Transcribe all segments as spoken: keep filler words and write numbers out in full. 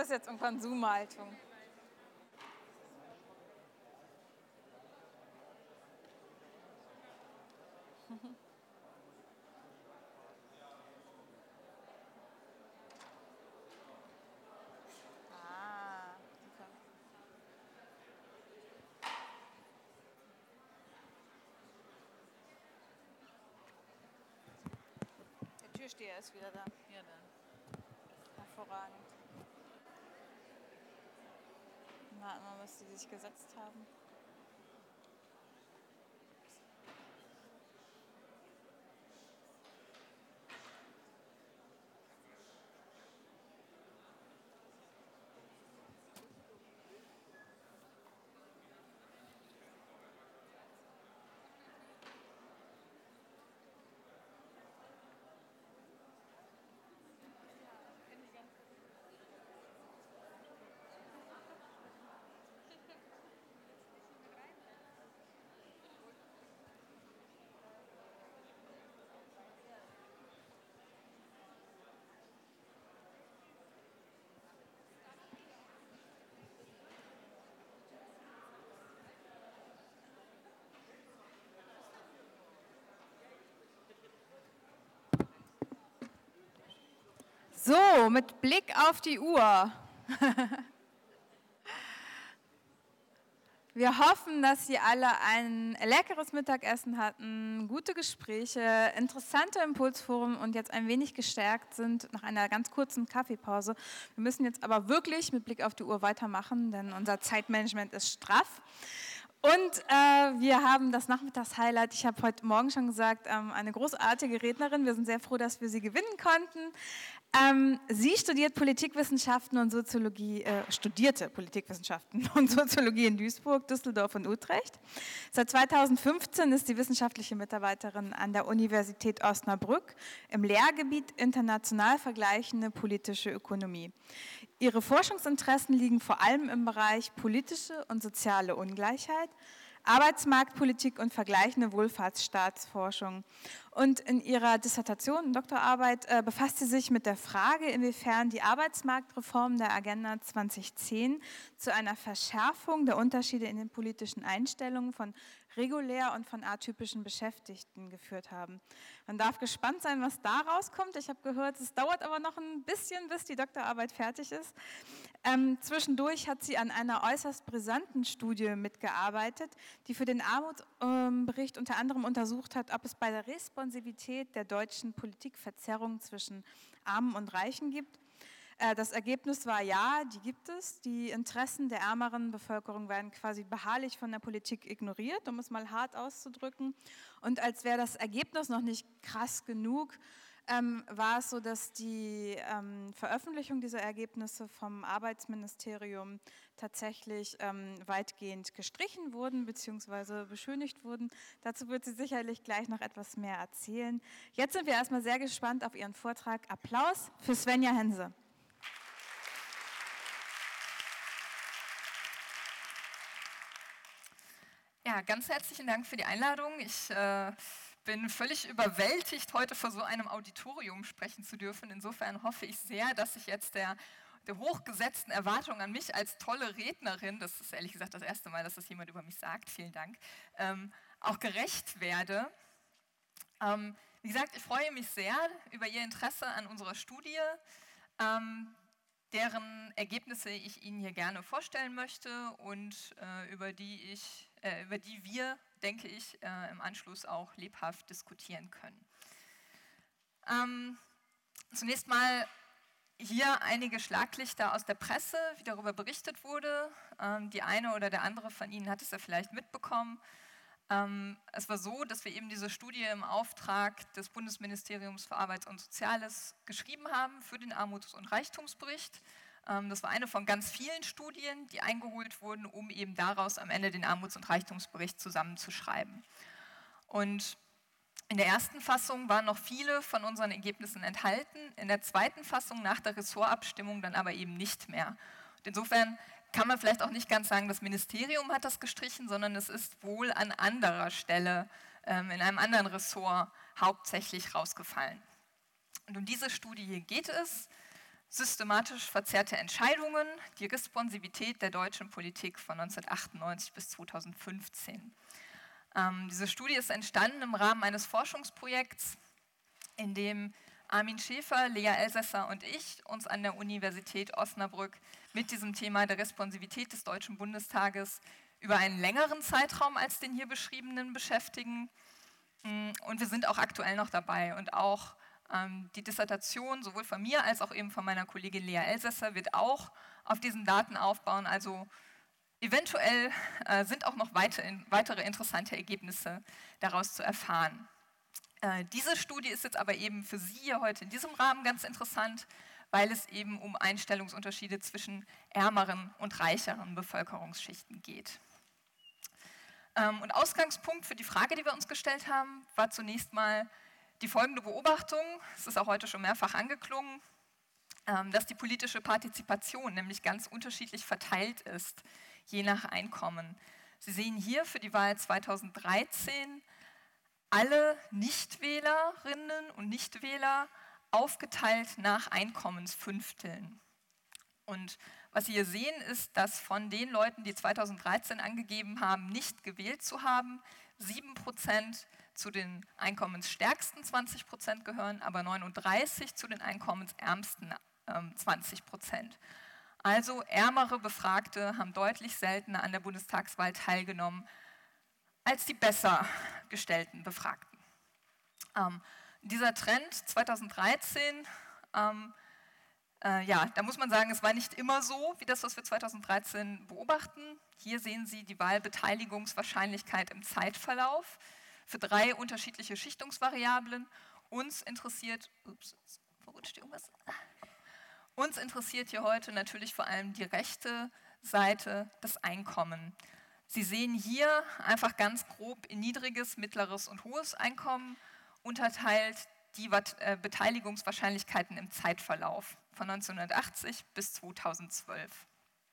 bist jetzt in Konsumhaltung. Ah, super. Der Türsteher ist wieder da. Ja, dann. Hervorragend. Warten wir mal, bis die sich gesetzt haben. So, mit Blick auf die Uhr. Wir hoffen, dass Sie alle ein leckeres Mittagessen hatten, gute Gespräche, interessante Impulsforen und jetzt ein wenig gestärkt sind nach einer ganz kurzen Kaffeepause. Wir müssen jetzt aber wirklich mit Blick auf die Uhr weitermachen, denn unser Zeitmanagement ist straff. Und äh, wir haben das Nachmittagshighlight, ich habe heute Morgen schon gesagt, ähm, eine großartige Rednerin. Wir sind sehr froh, dass wir sie gewinnen konnten. Ähm, sie studiert Politikwissenschaften und Soziologie, äh, studierte Politikwissenschaften und Soziologie in Duisburg, Düsseldorf und Utrecht. Seit zweitausendfünfzehn ist sie wissenschaftliche Mitarbeiterin an der Universität Osnabrück im Lehrgebiet International vergleichende politische Ökonomie. Ihre Forschungsinteressen liegen vor allem im Bereich politische und soziale Ungleichheit, Arbeitsmarktpolitik und vergleichende Wohlfahrtsstaatsforschung. Und in ihrer Dissertation, Doktorarbeit, äh, befasst sie sich mit der Frage, inwiefern die Arbeitsmarktreform der Agenda zweitausendzehn zu einer Verschärfung der Unterschiede in den politischen Einstellungen von regulär und von atypischen Beschäftigten geführt haben. Man darf gespannt sein, was da rauskommt. Ich habe gehört, es dauert aber noch ein bisschen, bis die Doktorarbeit fertig ist. Ähm, zwischendurch hat sie an einer äußerst brisanten Studie mitgearbeitet, die für den Armutsbericht unter anderem untersucht hat, ob es bei der Responsivität der deutschen Politik Verzerrungen zwischen Armen und Reichen gibt. Das Ergebnis war ja, die gibt es. Die Interessen der ärmeren Bevölkerung werden quasi beharrlich von der Politik ignoriert, um es mal hart auszudrücken. Und als wäre das Ergebnis noch nicht krass genug, ähm, war es so, dass die ähm, Veröffentlichung dieser Ergebnisse vom Arbeitsministerium tatsächlich ähm, weitgehend gestrichen wurden bzw. beschönigt wurden. Dazu wird sie sicherlich gleich noch etwas mehr erzählen. Jetzt sind wir erstmal sehr gespannt auf ihren Vortrag. Applaus für Svenja Hense. Ja, ganz herzlichen Dank für die Einladung. Ich äh, bin völlig überwältigt, heute vor so einem Auditorium sprechen zu dürfen. Insofern hoffe ich sehr, dass ich jetzt der, der hochgesetzten Erwartung an mich als tolle Rednerin, das ist ehrlich gesagt das erste Mal, dass das jemand über mich sagt, vielen Dank, ähm, auch gerecht werde. Ähm, wie gesagt, ich freue mich sehr über Ihr Interesse an unserer Studie, ähm, deren Ergebnisse ich Ihnen hier gerne vorstellen möchte und äh, über die ich, äh, über die wir, denke ich, äh, im Anschluss auch lebhaft diskutieren können. Ähm, zunächst mal hier einige Schlaglichter aus der Presse, wie darüber berichtet wurde. Ähm, die eine oder der andere von Ihnen hat es ja vielleicht mitbekommen. Ähm, es war so, dass wir eben diese Studie im Auftrag des Bundesministeriums für Arbeit und Soziales geschrieben haben für den Armuts- und Reichtumsbericht. Ähm, das war eine von ganz vielen Studien, die eingeholt wurden, um eben daraus am Ende den Armuts- und Reichtumsbericht zusammenzuschreiben. Und in der ersten Fassung waren noch viele von unseren Ergebnissen enthalten, in der zweiten Fassung nach der Ressortabstimmung dann aber eben nicht mehr. Und insofern kann man vielleicht auch nicht ganz sagen, das Ministerium hat das gestrichen, sondern es ist wohl an anderer Stelle, ähm, in einem anderen Ressort hauptsächlich rausgefallen. Und um diese Studie hier geht es. Systematisch verzerrte Entscheidungen, die Responsivität der deutschen Politik von neunzehnhundertachtundneunzig bis zweitausendfünfzehn. Ähm, diese Studie ist entstanden im Rahmen eines Forschungsprojekts, in dem Armin Schäfer, Lea Elsässer und ich uns an der Universität Osnabrück mit diesem Thema der Responsivität des Deutschen Bundestages über einen längeren Zeitraum als den hier beschriebenen beschäftigen. Und wir sind auch aktuell noch dabei. Und auch ähm, die Dissertation, sowohl von mir als auch eben von meiner Kollegin Lea Elsässer, wird auch auf diesen Daten aufbauen. Also eventuell äh, sind auch noch weitere, weitere interessante Ergebnisse daraus zu erfahren. Äh, diese Studie ist jetzt aber eben für Sie hier heute in diesem Rahmen ganz interessant, weil es eben um Einstellungsunterschiede zwischen ärmeren und reicheren Bevölkerungsschichten geht. Ähm, und Ausgangspunkt für die Frage, die wir uns gestellt haben, war zunächst mal die folgende Beobachtung, es ist auch heute schon mehrfach angeklungen, ähm, dass die politische Partizipation nämlich ganz unterschiedlich verteilt ist, je nach Einkommen. Sie sehen hier für die Wahl zweitausenddreizehn alle Nichtwählerinnen und Nichtwähler aufgeteilt nach Einkommensfünfteln. Und was Sie hier sehen, ist, dass von den Leuten, die zweitausenddreizehn angegeben haben, nicht gewählt zu haben, sieben Prozent zu den einkommensstärksten zwanzig Prozent gehören, aber neununddreißig zu den einkommensärmsten ähm, zwanzig Prozent. Also ärmere Befragte haben deutlich seltener an der Bundestagswahl teilgenommen als die besser gestellten Befragten. Ähm, dieser Trend zweitausenddreizehn, ähm, äh, ja, da muss man sagen, es war nicht immer so, wie das, was wir zweitausenddreizehn beobachten. Hier sehen Sie die Wahlbeteiligungswahrscheinlichkeit im Zeitverlauf für drei unterschiedliche Schichtungsvariablen. Uns interessiert, ups, verrutscht irgendwas. Uns interessiert hier heute natürlich vor allem die rechte Seite, das Einkommen. Sie sehen hier einfach ganz grob in niedriges, mittleres und hohes Einkommen unterteilt die Beteiligungswahrscheinlichkeiten im Zeitverlauf von neunzehnhundertachtzig bis zweitausendzwölf.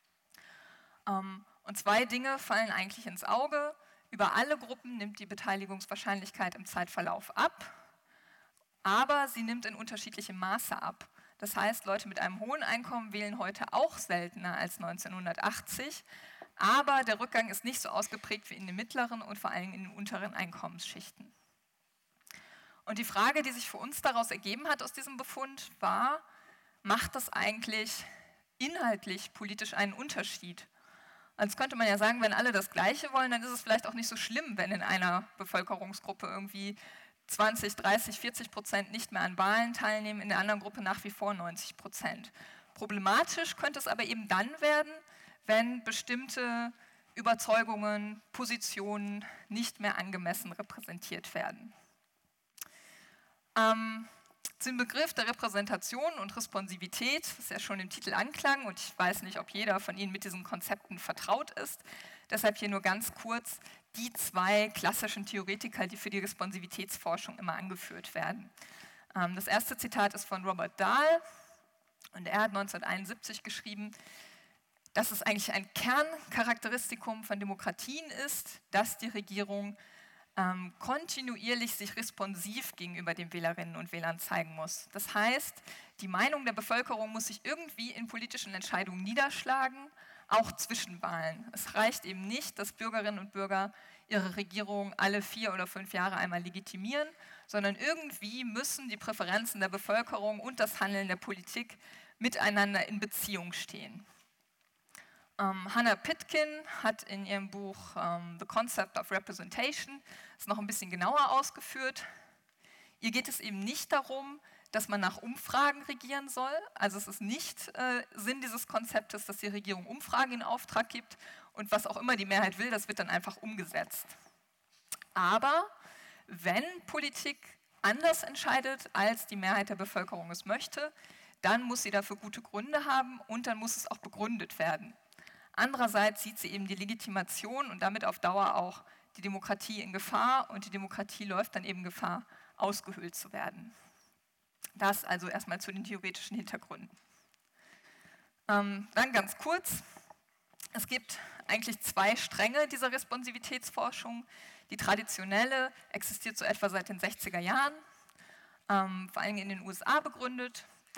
Und zwei Dinge fallen eigentlich ins Auge. Über alle Gruppen nimmt die Beteiligungswahrscheinlichkeit im Zeitverlauf ab, aber sie nimmt in unterschiedlichem Maße ab. Das heißt, Leute mit einem hohen Einkommen wählen heute auch seltener als neunzehnhundertachtzig, aber der Rückgang ist nicht so ausgeprägt wie in den mittleren und vor allem in den unteren Einkommensschichten. Und die Frage, die sich für uns daraus ergeben hat aus diesem Befund, war, macht das eigentlich inhaltlich politisch einen Unterschied? Jetzt könnte man ja sagen, wenn alle das Gleiche wollen, dann ist es vielleicht auch nicht so schlimm, wenn in einer Bevölkerungsgruppe irgendwie zwanzig, dreißig, vierzig Prozent nicht mehr an Wahlen teilnehmen, in der anderen Gruppe nach wie vor neunzig Prozent. Problematisch könnte es aber eben dann werden, wenn bestimmte Überzeugungen, Positionen nicht mehr angemessen repräsentiert werden. Ähm, zum Begriff der Repräsentation und Responsivität, was ja schon im Titel anklang, und ich weiß nicht, ob jeder von Ihnen mit diesen Konzepten vertraut ist, deshalb hier nur ganz kurz die zwei klassischen Theoretiker, die für die Responsivitätsforschung immer angeführt werden. Ähm, das erste Zitat ist von Robert Dahl und er hat neunzehnhunderteinundsiebzig geschrieben, dass es eigentlich ein Kerncharakteristikum von Demokratien ist, dass die Regierung ähm, kontinuierlich sich responsiv gegenüber den Wählerinnen und Wählern zeigen muss. Das heißt, die Meinung der Bevölkerung muss sich irgendwie in politischen Entscheidungen niederschlagen, auch zwischen Wahlen. Es reicht eben nicht, dass Bürgerinnen und Bürger ihre Regierung alle vier oder fünf Jahre einmal legitimieren, sondern irgendwie müssen die Präferenzen der Bevölkerung und das Handeln der Politik miteinander in Beziehung stehen. Ähm, Hannah Pitkin hat in ihrem Buch ähm, The Concept of Representation es noch ein bisschen genauer ausgeführt. Ihr geht es eben nicht darum, dass man nach Umfragen regieren soll. Also es ist nicht äh, Sinn dieses Konzeptes, dass die Regierung Umfragen in Auftrag gibt und was auch immer die Mehrheit will, das wird dann einfach umgesetzt. Aber wenn Politik anders entscheidet, als die Mehrheit der Bevölkerung es möchte, dann muss sie dafür gute Gründe haben und dann muss es auch begründet werden. Andererseits sieht sie eben die Legitimation und damit auf Dauer auch die Demokratie in Gefahr und die Demokratie läuft dann eben Gefahr, ausgehöhlt zu werden. Das also erstmal zu den theoretischen Hintergründen. Ähm, dann ganz kurz, es gibt eigentlich zwei Stränge dieser Responsivitätsforschung. Die traditionelle existiert so etwa seit den sechziger Jahren, ähm, vor allem in den U S A begründet.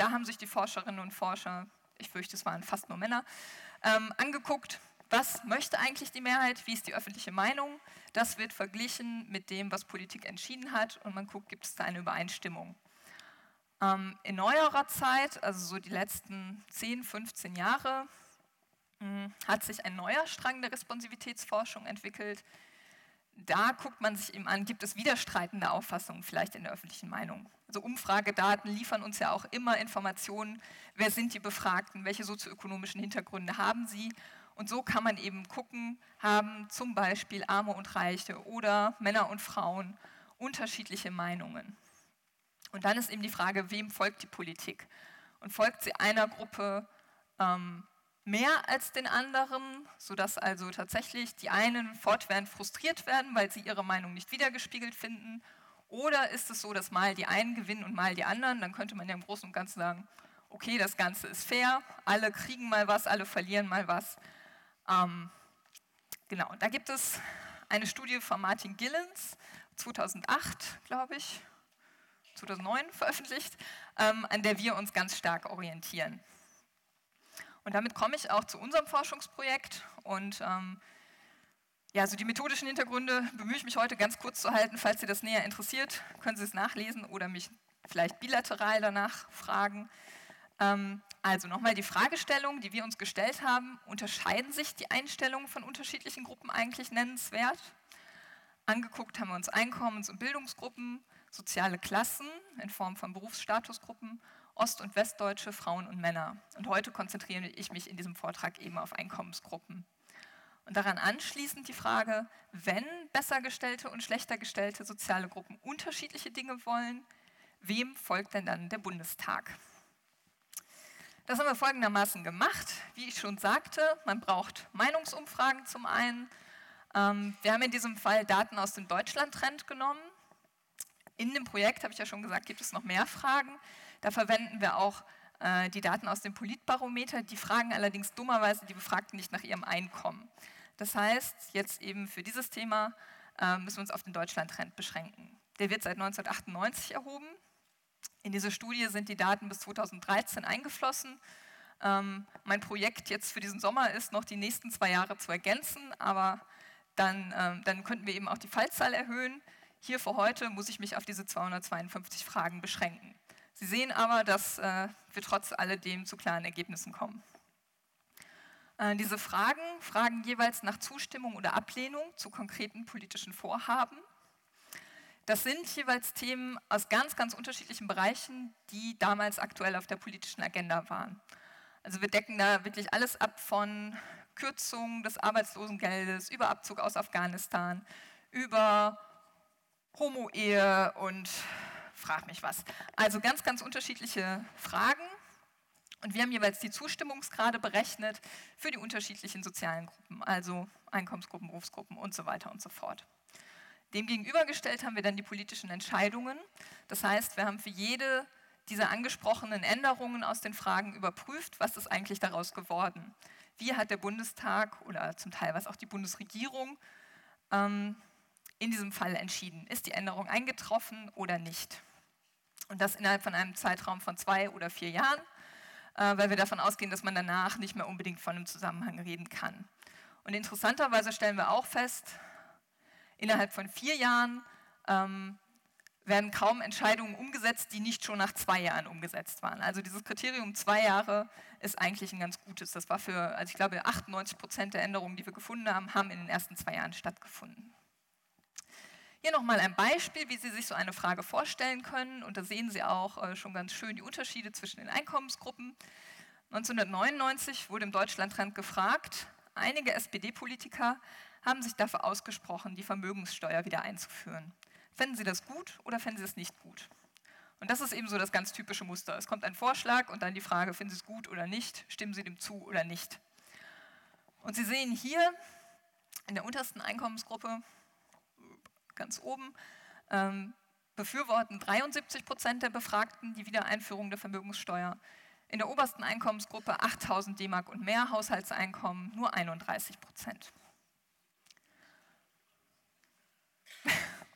da haben sich die Forscherinnen und Forscher, ich fürchte, es waren fast nur Männer, ähm, angeguckt, was möchte eigentlich die Mehrheit, wie ist die öffentliche Meinung. Das wird verglichen mit dem, was Politik entschieden hat und man guckt, gibt es da eine Übereinstimmung. Ähm, in neuerer Zeit, also so die letzten zehn, fünfzehn Jahre, mh, hat sich ein neuer Strang der Responsivitätsforschung entwickelt. Da guckt man sich eben an, gibt es widerstreitende Auffassungen vielleicht in der öffentlichen Meinung. Also Umfragedaten liefern uns ja auch immer Informationen, wer sind die Befragten, welche sozioökonomischen Hintergründe haben sie. Und so kann man eben gucken, haben zum Beispiel Arme und Reiche oder Männer und Frauen unterschiedliche Meinungen. Und dann ist eben die Frage, wem folgt die Politik? Und folgt sie einer Gruppe ähm, mehr als den anderen, sodass also tatsächlich die einen fortwährend frustriert werden, weil sie ihre Meinung nicht wiedergespiegelt finden? Oder ist es so, dass mal die einen gewinnen und mal die anderen? Dann könnte man ja im Großen und Ganzen sagen, okay, das Ganze ist fair, alle kriegen mal was, alle verlieren mal was. Ähm, genau, da gibt es eine Studie von Martin Gillens, zweitausendacht, glaube ich, zweitausendneun veröffentlicht, ähm, an der wir uns ganz stark orientieren. Und damit komme ich auch zu unserem Forschungsprojekt und ähm, ja, also die methodischen Hintergründe bemühe ich mich heute ganz kurz zu halten. Falls Sie das näher interessiert, können Sie es nachlesen oder mich vielleicht bilateral danach fragen. Ähm, also nochmal die Fragestellung, die wir uns gestellt haben: Unterscheiden sich die Einstellungen von unterschiedlichen Gruppen eigentlich nennenswert? Angeguckt haben wir uns Einkommens- und Bildungsgruppen, soziale Klassen in Form von Berufsstatusgruppen, Ost- und Westdeutsche, Frauen und Männer. Und heute konzentriere ich mich in diesem Vortrag eben auf Einkommensgruppen. Und daran anschließend die Frage, wenn besser gestellte und schlechter gestellte soziale Gruppen unterschiedliche Dinge wollen, wem folgt denn dann der Bundestag? Das haben wir folgendermaßen gemacht. Wie ich schon sagte, man braucht Meinungsumfragen zum einen. Ähm, wir haben in diesem Fall Daten aus dem Deutschland-Trend genommen. In dem Projekt, habe ich ja schon gesagt, gibt es noch mehr Fragen. Da verwenden wir auch äh, die Daten aus dem Politbarometer. Die fragen allerdings dummerweise die Befragten nicht nach ihrem Einkommen. Das heißt, jetzt eben für dieses Thema äh, müssen wir uns auf den Deutschland-Trend beschränken. Der wird seit neunzehnhundertachtundneunzig erhoben. In diese Studie sind die Daten bis zweitausenddreizehn eingeflossen. Ähm, mein Projekt jetzt für diesen Sommer ist, noch die nächsten zwei Jahre zu ergänzen, aber dann, ähm, dann könnten wir eben auch die Fallzahl erhöhen. Hier für heute muss ich mich auf diese zweihundertzweiundfünfzig Fragen beschränken. Sie sehen aber, dass äh, wir trotz alledem zu klaren Ergebnissen kommen. Äh, diese Fragen fragen jeweils nach Zustimmung oder Ablehnung zu konkreten politischen Vorhaben. Das sind jeweils Themen aus ganz, ganz unterschiedlichen Bereichen, die damals aktuell auf der politischen Agenda waren. Also wir decken da wirklich alles ab von Kürzung des Arbeitslosengeldes, über Abzug aus Afghanistan, über Homo-Ehe und frag mich was. Also ganz, ganz unterschiedliche Fragen. Und wir haben jeweils die Zustimmungsgrade berechnet für die unterschiedlichen sozialen Gruppen, also Einkommensgruppen, Berufsgruppen und so weiter und so fort. Dem gegenübergestellt haben wir dann die politischen Entscheidungen. Das heißt, wir haben für jede dieser angesprochenen Änderungen aus den Fragen überprüft, was ist eigentlich daraus geworden. Wie hat der Bundestag oder zum Teil was auch die Bundesregierung ähm, in diesem Fall entschieden? Ist die Änderung eingetroffen oder nicht? Und das innerhalb von einem Zeitraum von zwei oder vier Jahren, äh, weil wir davon ausgehen, dass man danach nicht mehr unbedingt von einem Zusammenhang reden kann. Und interessanterweise stellen wir auch fest, innerhalb von vier Jahren ähm, werden kaum Entscheidungen umgesetzt, die nicht schon nach zwei Jahren umgesetzt waren. Also dieses Kriterium zwei Jahre ist eigentlich ein ganz gutes. Das war für, also ich glaube, achtundneunzig Prozent der Änderungen, die wir gefunden haben, haben in den ersten zwei Jahren stattgefunden. Hier nochmal ein Beispiel, wie Sie sich so eine Frage vorstellen können. Und da sehen Sie auch äh, schon ganz schön die Unterschiede zwischen den Einkommensgruppen. neunzehnhundertneunundneunzig wurde im Deutschland-Trend gefragt, einige S P D-Politiker haben sich dafür ausgesprochen, die Vermögenssteuer wieder einzuführen. Fänden Sie das gut oder fänden Sie es nicht gut? Und das ist eben so das ganz typische Muster. Es kommt ein Vorschlag und dann die Frage, finden Sie es gut oder nicht, stimmen Sie dem zu oder nicht. Und Sie sehen hier in der untersten Einkommensgruppe, ganz oben, ähm, befürworten dreiundsiebzig Prozent der Befragten die Wiedereinführung der Vermögenssteuer. In der obersten Einkommensgruppe achttausend D-Mark und mehr Haushaltseinkommen nur einunddreißig Prozent.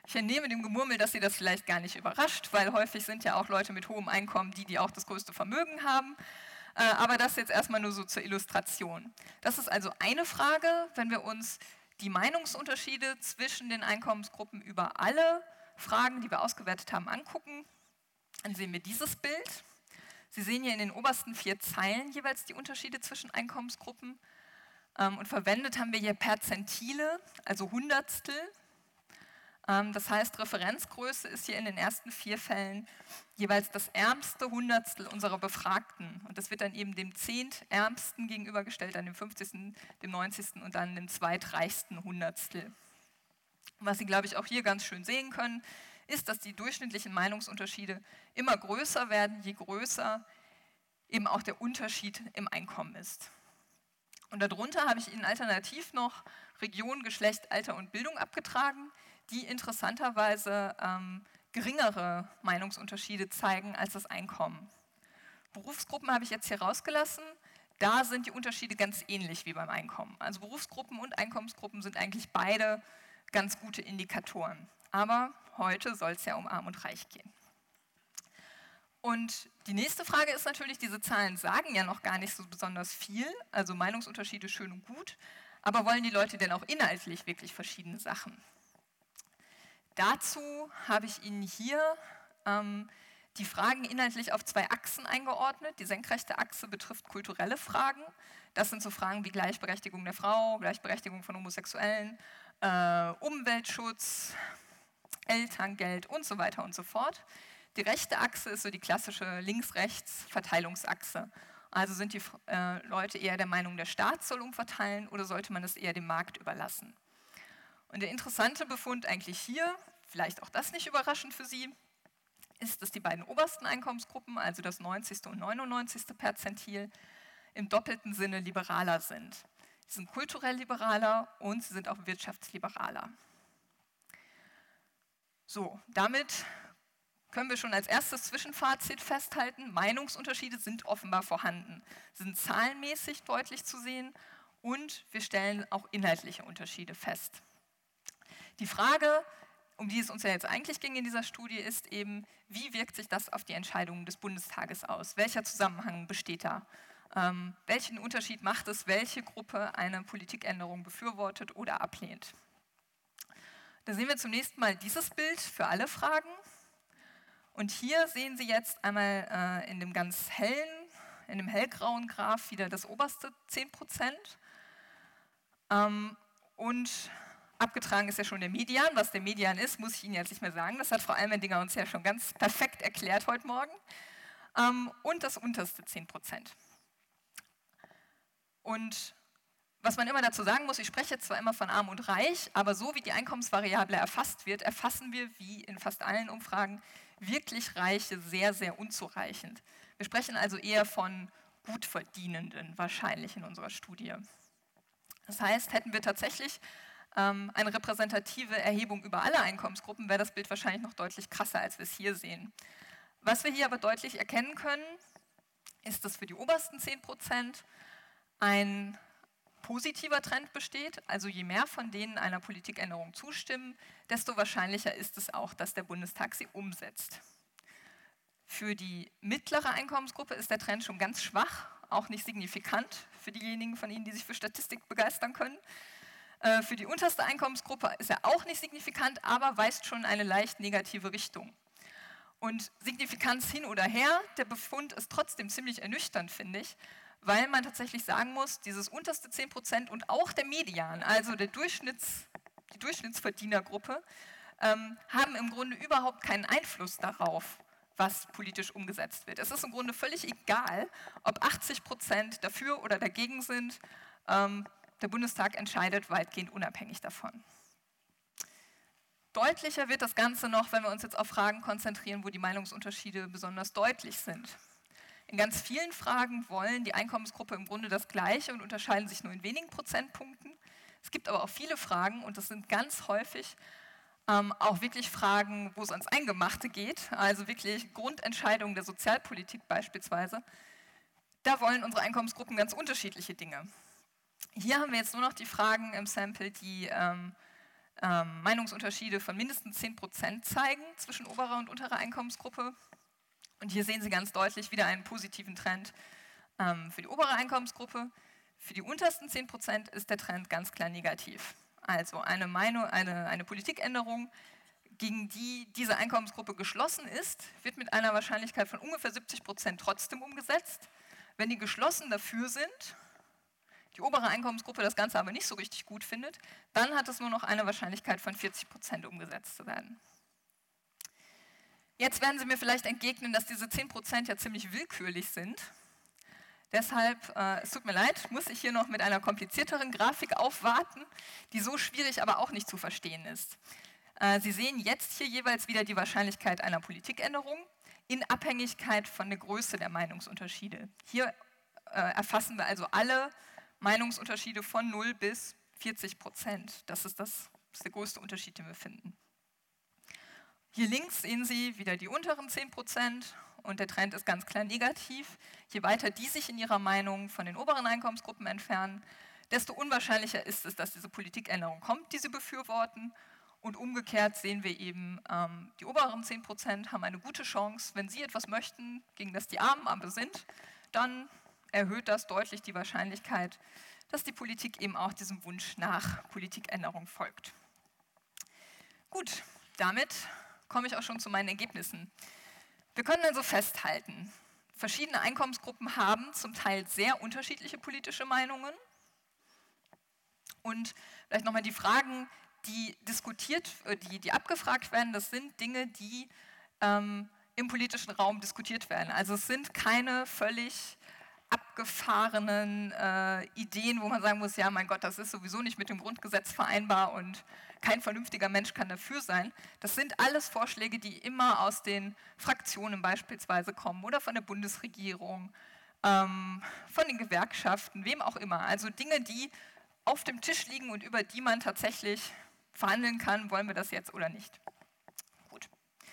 Ich entnehme dem Gemurmel, dass Sie das vielleicht gar nicht überrascht, weil häufig sind ja auch Leute mit hohem Einkommen die, die auch das größte Vermögen haben. Aber das jetzt erstmal nur so zur Illustration. Das ist also eine Frage, wenn wir uns die Meinungsunterschiede zwischen den Einkommensgruppen über alle Fragen, die wir ausgewertet haben, angucken. Dann sehen wir dieses Bild. Sie sehen hier in den obersten vier Zeilen jeweils die Unterschiede zwischen Einkommensgruppen. Und verwendet haben wir hier Perzentile, also Hundertstel. Das heißt, Referenzgröße ist hier in den ersten vier Fällen jeweils das ärmste Hundertstel unserer Befragten. Und das wird dann eben dem zehntärmsten gegenübergestellt, dann dem fünfzigsten, dem neunzigsten und dann dem zweitreichsten Hundertstel. Und was Sie, glaube ich, auch hier ganz schön sehen können, ist, dass die durchschnittlichen Meinungsunterschiede immer größer werden, je größer eben auch der Unterschied im Einkommen ist. Und darunter habe ich Ihnen alternativ noch Region, Geschlecht, Alter und Bildung abgetragen, die interessanterweise ähm, geringere Meinungsunterschiede zeigen als das Einkommen. Berufsgruppen habe ich jetzt hier rausgelassen. Da sind die Unterschiede ganz ähnlich wie beim Einkommen. Also Berufsgruppen und Einkommensgruppen sind eigentlich beide ganz gute Indikatoren. Aber heute soll es ja um Arm und Reich gehen. Und die nächste Frage ist natürlich, diese Zahlen sagen ja noch gar nicht so besonders viel, also Meinungsunterschiede schön und gut, aber wollen die Leute denn auch inhaltlich wirklich verschiedene Sachen? Dazu habe ich Ihnen hier ähm, die Fragen inhaltlich auf zwei Achsen eingeordnet. Die senkrechte Achse betrifft kulturelle Fragen. Das sind so Fragen wie Gleichberechtigung der Frau, Gleichberechtigung von Homosexuellen, äh, Umweltschutz, Elterngeld und so weiter und so fort. Die rechte Achse ist so die klassische Links-Rechts-Verteilungsachse. Also sind die äh, Leute eher der Meinung, der Staat soll umverteilen oder sollte man es eher dem Markt überlassen? Und der interessante Befund eigentlich hier, vielleicht auch das nicht überraschend für Sie, ist, dass die beiden obersten Einkommensgruppen, also das neunzigste und neunundneunzigste Perzentil, im doppelten Sinne liberaler sind. Sie sind kulturell liberaler und sie sind auch wirtschaftsliberaler. So, damit können wir schon als erstes Zwischenfazit festhalten, Meinungsunterschiede sind offenbar vorhanden, sind zahlenmäßig deutlich zu sehen und wir stellen auch inhaltliche Unterschiede fest. Die Frage, um die es uns ja jetzt eigentlich ging in dieser Studie, ist eben, wie wirkt sich das auf die Entscheidungen des Bundestages aus? Welcher Zusammenhang besteht da? Ähm, welchen Unterschied macht es, welche Gruppe eine Politikänderung befürwortet oder ablehnt? Da sehen wir zunächst mal dieses Bild für alle Fragen. Und hier sehen Sie jetzt einmal äh, in dem ganz hellen, in dem hellgrauen Graph wieder das oberste zehn Prozent. Ähm, und abgetragen ist ja schon der Median. Was der Median ist, muss ich Ihnen jetzt nicht mehr sagen. Das hat Frau Allmendinger uns ja schon ganz perfekt erklärt heute Morgen. Ähm, und das unterste zehn Prozent. Und was man immer dazu sagen muss, ich spreche jetzt zwar immer von Arm und Reich, aber so wie die Einkommensvariable erfasst wird, erfassen wir, wie in fast allen Umfragen, wirklich Reiche sehr, sehr unzureichend. Wir sprechen also eher von Gutverdienenden wahrscheinlich in unserer Studie. Das heißt, hätten wir tatsächlich ähm, eine repräsentative Erhebung über alle Einkommensgruppen, wäre das Bild wahrscheinlich noch deutlich krasser, als wir es hier sehen. Was wir hier aber deutlich erkennen können, ist, dass für die obersten zehn Prozent ein positiver Trend besteht, also je mehr von denen einer Politikänderung zustimmen, desto wahrscheinlicher ist es auch, dass der Bundestag sie umsetzt. Für die mittlere Einkommensgruppe ist der Trend schon ganz schwach, auch nicht signifikant für diejenigen von Ihnen, die sich für Statistik begeistern können. Äh, für die unterste Einkommensgruppe ist er auch nicht signifikant, aber weist schon eine leicht negative Richtung. Und Signifikanz hin oder her, der Befund ist trotzdem ziemlich ernüchternd, finde ich, weil man tatsächlich sagen muss, dieses unterste zehn Prozent und auch der Median, also der Durchschnitts, die Durchschnittsverdienergruppe, ähm, haben im Grunde überhaupt keinen Einfluss darauf, was politisch umgesetzt wird. Es ist im Grunde völlig egal, ob achtzig Prozent dafür oder dagegen sind. Ähm, der Bundestag entscheidet weitgehend unabhängig davon. Deutlicher wird das Ganze noch, wenn wir uns jetzt auf Fragen konzentrieren, wo die Meinungsunterschiede besonders deutlich sind. In ganz vielen Fragen wollen die Einkommensgruppe im Grunde das Gleiche und unterscheiden sich nur in wenigen Prozentpunkten. Es gibt aber auch viele Fragen, und das sind ganz häufig ähm, auch wirklich Fragen, wo es ans Eingemachte geht, also wirklich Grundentscheidungen der Sozialpolitik beispielsweise. Da wollen unsere Einkommensgruppen ganz unterschiedliche Dinge. Hier haben wir jetzt nur noch die Fragen im Sample, die ähm, ähm, Meinungsunterschiede von mindestens zehn Prozent zeigen zwischen oberer und unterer Einkommensgruppe. Und hier sehen Sie ganz deutlich wieder einen positiven Trend ähm, für die obere Einkommensgruppe. Für die untersten zehn Prozent ist der Trend ganz klar negativ. Also eine, Meinung, eine, eine Politikänderung, gegen die diese Einkommensgruppe geschlossen ist, wird mit einer Wahrscheinlichkeit von ungefähr siebzig Prozent trotzdem umgesetzt. Wenn die geschlossen dafür sind, die obere Einkommensgruppe das Ganze aber nicht so richtig gut findet, dann hat es nur noch eine Wahrscheinlichkeit von vierzig Prozent umgesetzt zu werden. Jetzt werden Sie mir vielleicht entgegnen, dass diese zehn Prozent ja ziemlich willkürlich sind. Deshalb, äh, es tut mir leid, muss ich hier noch mit einer komplizierteren Grafik aufwarten, die so schwierig aber auch nicht zu verstehen ist. Äh, Sie sehen jetzt hier jeweils wieder die Wahrscheinlichkeit einer Politikänderung in Abhängigkeit von der Größe der Meinungsunterschiede. Hier äh, erfassen wir also alle Meinungsunterschiede von null bis vierzig Prozent. Das ist, das, das ist der größte Unterschied, den wir finden. Hier links sehen Sie wieder die unteren zehn Prozent und der Trend ist ganz klar negativ. Je weiter die sich in ihrer Meinung von den oberen Einkommensgruppen entfernen, desto unwahrscheinlicher ist es, dass diese Politikänderung kommt, die sie befürworten. Und umgekehrt sehen wir eben, ähm, die oberen zehn Prozent haben eine gute Chance. Wenn sie etwas möchten, gegen das die Armen aber sind, dann erhöht das deutlich die Wahrscheinlichkeit, dass die Politik eben auch diesem Wunsch nach Politikänderung folgt. Gut, damit komme ich auch schon zu meinen Ergebnissen. Wir können also festhalten, verschiedene Einkommensgruppen haben zum Teil sehr unterschiedliche politische Meinungen. Und vielleicht nochmal die Fragen, die diskutiert, die, die abgefragt werden, das sind Dinge, die ähm, im politischen Raum diskutiert werden. Also es sind keine völlig abgefahrenen äh, Ideen, wo man sagen muss, ja mein Gott, das ist sowieso nicht mit dem Grundgesetz vereinbar und kein vernünftiger Mensch kann dafür sein. Das sind alles Vorschläge, die immer aus den Fraktionen beispielsweise kommen oder von der Bundesregierung, ähm, von den Gewerkschaften, wem auch immer. Also Dinge, die auf dem Tisch liegen und über die man tatsächlich verhandeln kann, wollen wir das jetzt oder nicht. Gut.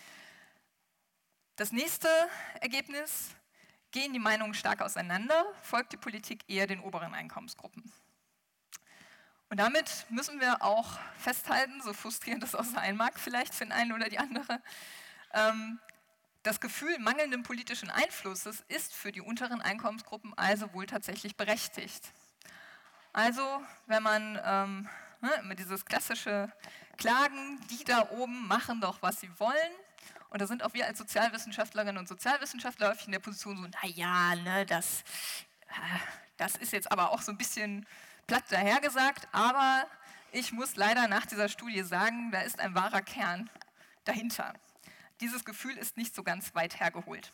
Das nächste Ergebnis: Gehen die Meinungen stark auseinander, folgt die Politik eher den oberen Einkommensgruppen. Und damit müssen wir auch festhalten, so frustrierend das auch sein mag vielleicht für den einen oder die andere, ähm, das Gefühl mangelnden politischen Einflusses ist für die unteren Einkommensgruppen also wohl tatsächlich berechtigt. Also wenn man ähm, ne, immer dieses klassische Klagen, die da oben machen doch, was sie wollen. Und da sind auch wir als Sozialwissenschaftlerinnen und Sozialwissenschaftler häufig in der Position so, naja, ne, das, das ist jetzt aber auch so ein bisschen platt dahergesagt, aber ich muss leider nach dieser Studie sagen, da ist ein wahrer Kern dahinter. Dieses Gefühl ist nicht so ganz weit hergeholt.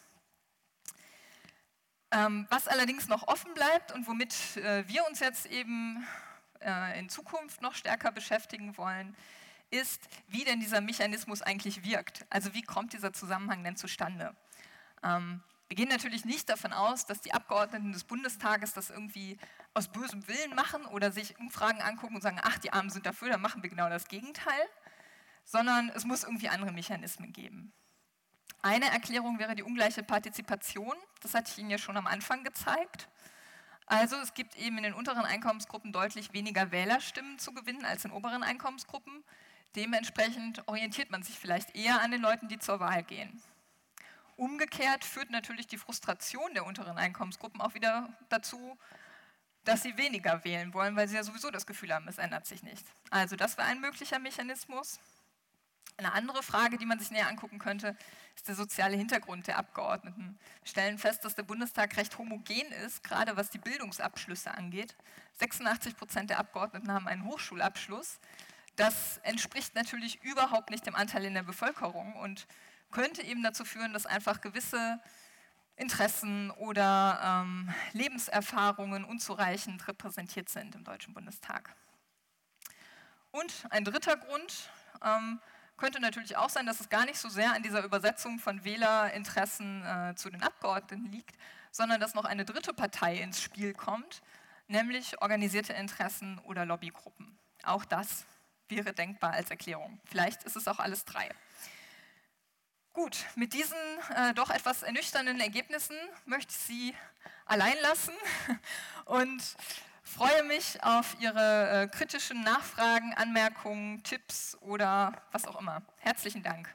Ähm, was allerdings noch offen bleibt und womit äh, wir uns jetzt eben äh, in Zukunft noch stärker beschäftigen wollen, ist, wie denn dieser Mechanismus eigentlich wirkt. Also wie kommt dieser Zusammenhang denn zustande? Ähm, wir gehen natürlich nicht davon aus, dass die Abgeordneten des Bundestages das irgendwie aus bösem Willen machen oder sich Umfragen angucken und sagen, ach, die Armen sind dafür, dann machen wir genau das Gegenteil, sondern es muss irgendwie andere Mechanismen geben. Eine Erklärung wäre die ungleiche Partizipation, das hatte ich Ihnen ja schon am Anfang gezeigt. Also es gibt eben in den unteren Einkommensgruppen deutlich weniger Wählerstimmen zu gewinnen als in oberen Einkommensgruppen. Dementsprechend orientiert man sich vielleicht eher an den Leuten, die zur Wahl gehen. Umgekehrt führt natürlich die Frustration der unteren Einkommensgruppen auch wieder dazu, dass sie weniger wählen wollen, weil sie ja sowieso das Gefühl haben, es ändert sich nicht. Also das wäre ein möglicher Mechanismus. Eine andere Frage, die man sich näher angucken könnte, ist der soziale Hintergrund der Abgeordneten. Wir stellen fest, dass der Bundestag recht homogen ist, gerade was die Bildungsabschlüsse angeht. sechsundachtzig Prozent der Abgeordneten haben einen Hochschulabschluss. Das entspricht natürlich überhaupt nicht dem Anteil in der Bevölkerung und könnte eben dazu führen, dass einfach gewisse Interessen oder ähm, Lebenserfahrungen unzureichend repräsentiert sind im Deutschen Bundestag. Und ein dritter Grund ähm, könnte natürlich auch sein, dass es gar nicht so sehr an dieser Übersetzung von Wählerinteressen äh, zu den Abgeordneten liegt, sondern dass noch eine dritte Partei ins Spiel kommt, nämlich organisierte Interessen oder Lobbygruppen. Auch das wäre denkbar als Erklärung. Vielleicht ist es auch alles drei. Gut, mit diesen äh, doch etwas ernüchternden Ergebnissen möchte ich Sie allein lassen und freue mich auf Ihre äh, kritischen Nachfragen, Anmerkungen, Tipps oder was auch immer. Herzlichen Dank.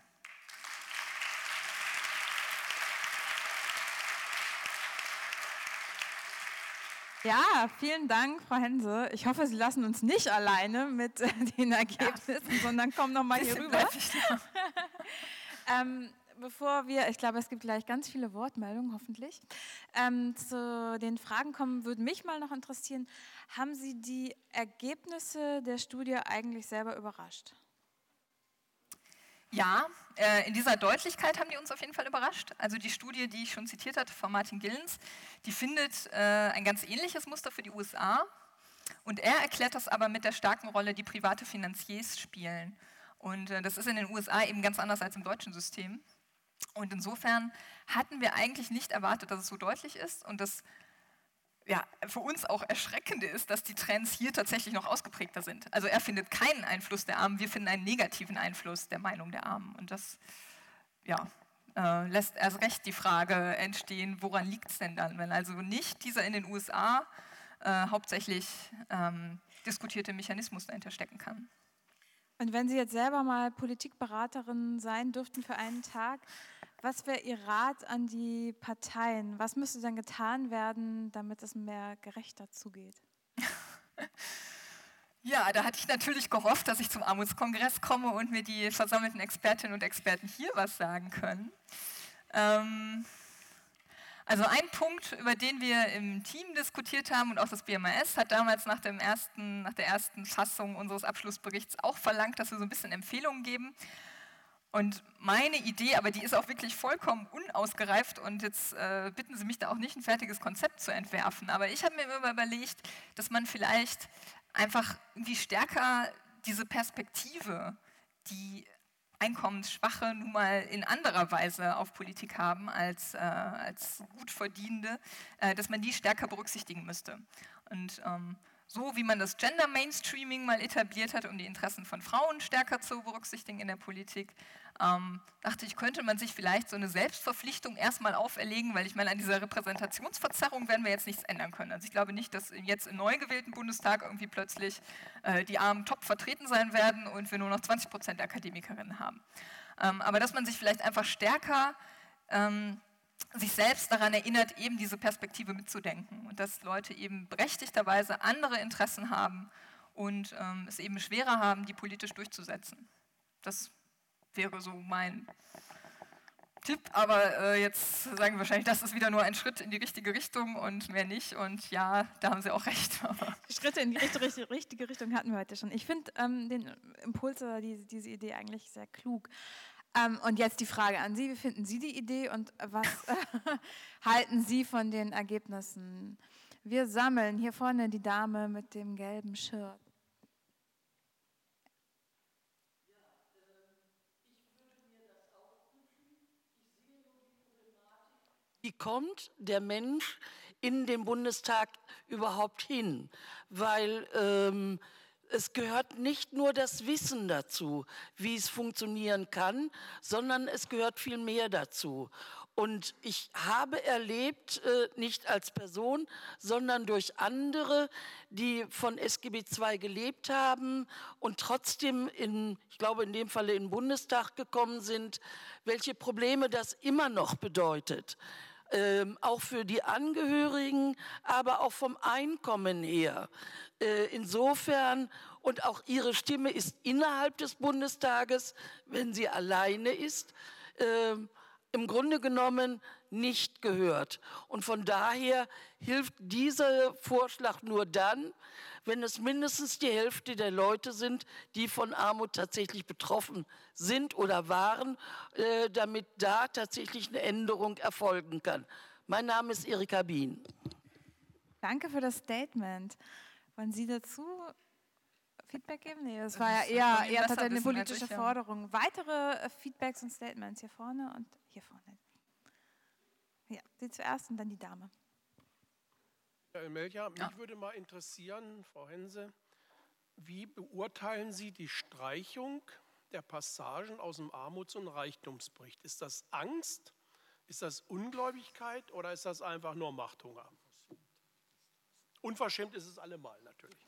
Ja, vielen Dank, Frau Hense. Ich hoffe, Sie lassen uns nicht alleine mit äh, den Ergebnissen, ja, sondern kommen noch mal hier rüber. ähm, bevor wir, ich glaube, es gibt gleich ganz viele Wortmeldungen, hoffentlich, ähm, zu den Fragen kommen, würde mich mal noch interessieren, haben Sie die Ergebnisse der Studie eigentlich selber überrascht? Ja, äh, in dieser Deutlichkeit haben die uns auf jeden Fall überrascht. Also die Studie, die ich schon zitiert hatte von Martin Gillens, die findet äh, ein ganz ähnliches Muster für die U S A. Und er erklärt das aber mit der starken Rolle, die private Finanziers spielen. Und äh, das ist in den U S A eben ganz anders als im deutschen System. Und insofern hatten wir eigentlich nicht erwartet, dass es so deutlich ist. Und das ja, für uns auch Erschreckende ist, dass die Trends hier tatsächlich noch ausgeprägter sind. Also er findet keinen Einfluss der Armen, wir finden einen negativen Einfluss der Meinung der Armen. Und das ja, äh, lässt erst recht die Frage entstehen, woran liegt es denn dann, wenn also nicht dieser in den U S A äh, hauptsächlich ähm, diskutierte Mechanismus dahinter stecken kann. Und wenn Sie jetzt selber mal Politikberaterin sein dürften für einen Tag, was wäre Ihr Rat an die Parteien? Was müsste dann getan werden, damit es mehr gerechter zugeht? Ja, da hatte ich natürlich gehofft, dass ich zum Armutskongress komme und mir die versammelten Expertinnen und Experten hier was sagen können. Ähm, also ein Punkt, über den wir im Team diskutiert haben und auch das B M A S hat damals nach, dem ersten, nach der ersten Fassung unseres Abschlussberichts auch verlangt, dass wir so ein bisschen Empfehlungen geben. Und meine Idee, aber die ist auch wirklich vollkommen unausgereift und jetzt äh, bitten Sie mich da auch nicht, ein fertiges Konzept zu entwerfen, aber ich habe mir immer überlegt, dass man vielleicht einfach irgendwie stärker diese Perspektive, die Einkommensschwache nun mal in anderer Weise auf Politik haben als, äh, als Gutverdienende, äh, dass man die stärker berücksichtigen müsste. Und ähm, so wie man das Gender Mainstreaming mal etabliert hat, um die Interessen von Frauen stärker zu berücksichtigen in der Politik, ähm, dachte ich, könnte man sich vielleicht so eine Selbstverpflichtung erstmal auferlegen, weil ich meine, an dieser Repräsentationsverzerrung werden wir jetzt nichts ändern können. Also ich glaube nicht, dass jetzt im neu gewählten Bundestag irgendwie plötzlich äh, die Armen top vertreten sein werden und wir nur noch zwanzig Prozent Akademikerinnen haben. Ähm, aber dass man sich vielleicht einfach stärker ähm, sich selbst daran erinnert, eben diese Perspektive mitzudenken und dass Leute eben berechtigterweise andere Interessen haben und ähm, es eben schwerer haben, die politisch durchzusetzen. Das wäre so mein Tipp, aber äh, jetzt sagen wir wahrscheinlich, das ist wieder nur ein Schritt in die richtige Richtung und mehr nicht und ja, da haben Sie auch recht. Schritte in die richtige, richtige Richtung hatten wir heute schon. Ich finde ähm, den Impuls oder die, diese Idee eigentlich sehr klug. Ähm, und jetzt die Frage an Sie, wie finden Sie die Idee und was äh, halten Sie von den Ergebnissen? Wir sammeln hier vorne die Dame mit dem gelben Shirt. Wie kommt der Mensch in den Bundestag überhaupt hin? Weil ähm, es gehört nicht nur das Wissen dazu, wie es funktionieren kann, sondern es gehört viel mehr dazu. Und ich habe erlebt, äh, nicht als Person, sondern durch andere, die von S G B zwei gelebt haben und trotzdem, in, ich glaube in dem Falle in den Bundestag gekommen sind, welche Probleme das immer noch bedeutet. Ähm, auch für die Angehörigen, aber auch vom Einkommen her. Äh, insofern, und auch ihre Stimme ist innerhalb des Bundestages, wenn sie alleine ist, äh, im Grunde genommen nicht gehört. Und von daher hilft dieser Vorschlag nur dann, wenn es mindestens die Hälfte der Leute sind, die von Armut tatsächlich betroffen sind oder waren, äh, damit da tatsächlich eine Änderung erfolgen kann. Mein Name ist Erika Bien. Danke für das Statement. Wollen Sie dazu Feedback geben? Nee, das war ja eher, eher tatsächlich eine politische ich, ja. Forderung. Weitere Feedbacks und Statements hier vorne und hier vorne. Ja, Sie zuerst und dann die Dame. Herr Elmelja, mich ja. würde mal interessieren, Frau Hense, wie beurteilen Sie die Streichung der Passagen aus dem Armuts- und Reichtumsbericht? Ist das Angst, ist das Ungläubigkeit oder ist das einfach nur Machthunger? Unverschämt ist es allemal natürlich.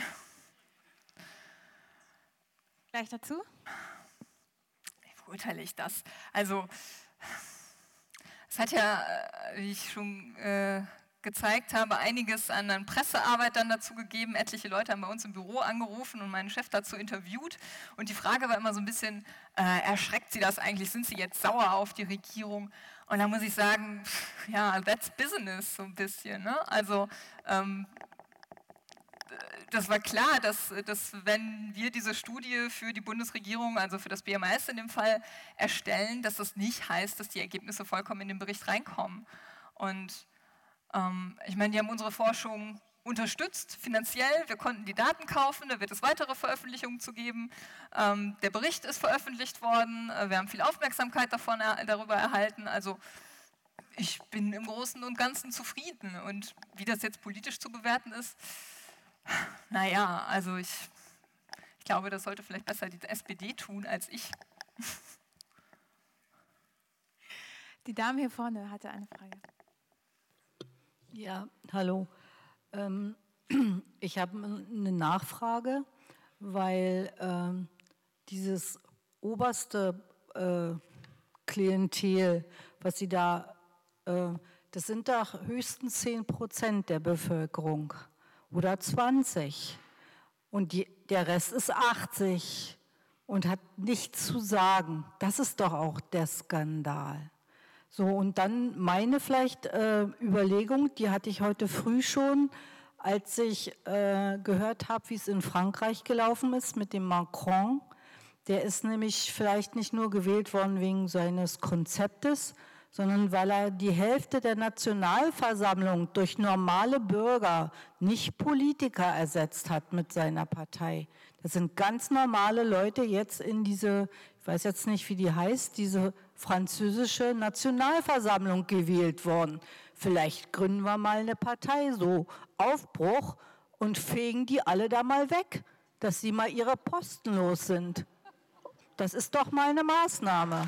Gleich dazu? Wie beurteile ich das? Also, es hat ja, wie ich schon äh, gezeigt habe, einiges an, an Pressearbeit dann dazu gegeben. Etliche Leute haben bei uns im Büro angerufen und meinen Chef dazu interviewt. Und die Frage war immer so ein bisschen, äh, erschreckt Sie das eigentlich? Sind Sie jetzt sauer auf die Regierung? Und da muss ich sagen, pff, ja, that's business so ein bisschen. Ne? Also, ähm, das war klar, dass, dass wenn wir diese Studie für die Bundesregierung, also für das B M A S in dem Fall, erstellen, dass das nicht heißt, dass die Ergebnisse vollkommen in den Bericht reinkommen. Und ähm, ich meine, die haben unsere Forschung unterstützt, finanziell. Wir konnten die Daten kaufen, da wird es weitere Veröffentlichungen zu geben. Ähm, der Bericht ist veröffentlicht worden, wir haben viel Aufmerksamkeit davon, äh, darüber erhalten. Also ich bin im Großen und Ganzen zufrieden. Und wie das jetzt politisch zu bewerten ist, naja, also ich, ich glaube, das sollte vielleicht besser die S P D tun als ich. Die Dame hier vorne hatte eine Frage. Ja, hallo. Ähm, ich habe eine Nachfrage, weil ähm, dieses oberste äh, Klientel, was Sie da, äh, das sind doch höchstens zehn Prozent der Bevölkerung. Oder zwanzig. Und die, der Rest ist achtzig und hat nichts zu sagen. Das ist doch auch der Skandal. So, und dann meine vielleicht äh, Überlegung, die hatte ich heute früh schon, als ich äh, gehört habe, wie es in Frankreich gelaufen ist mit dem Macron. Der ist nämlich vielleicht nicht nur gewählt worden wegen seines Konzeptes, sondern weil er die Hälfte der Nationalversammlung durch normale Bürger, nicht Politiker ersetzt hat mit seiner Partei. Das sind ganz normale Leute jetzt in diese, ich weiß jetzt nicht, wie die heißt, diese französische Nationalversammlung gewählt worden. Vielleicht gründen wir mal eine Partei, so Aufbruch, und fegen die alle da mal weg, dass sie mal ihre Posten los sind. Das ist doch mal eine Maßnahme.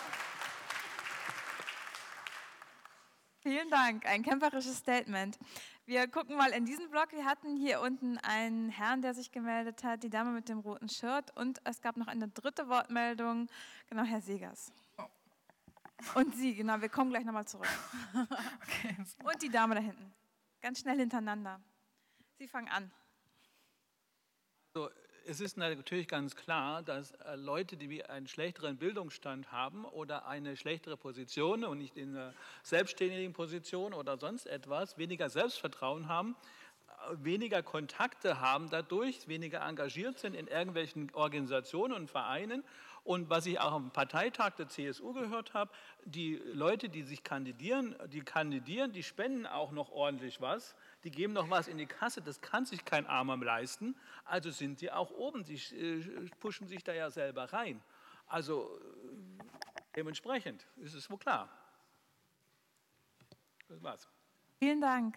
Vielen Dank, ein kämpferisches Statement. Wir gucken mal in diesen Block. Wir hatten hier unten einen Herrn, der sich gemeldet hat, die Dame mit dem roten Shirt, und es gab noch eine dritte Wortmeldung, genau, Herr Segers. Und Sie, genau, wir kommen gleich nochmal zurück. Okay. Und die Dame da hinten, ganz schnell hintereinander. Sie fangen an. Also, es ist natürlich ganz klar, dass Leute, die einen schlechteren Bildungsstand haben oder eine schlechtere Position und nicht in einer selbstständigen Position oder sonst etwas, weniger Selbstvertrauen haben, weniger Kontakte haben dadurch, weniger engagiert sind in irgendwelchen Organisationen und Vereinen. Und was ich auch am Parteitag der C S U gehört habe, die Leute, die sich kandidieren, die kandidieren, die spenden auch noch ordentlich was, die geben noch was in die Kasse, das kann sich kein Armer leisten, also sind sie auch oben, sie pushen sich da ja selber rein. Also dementsprechend ist es wohl klar. Das war's. Vielen Dank.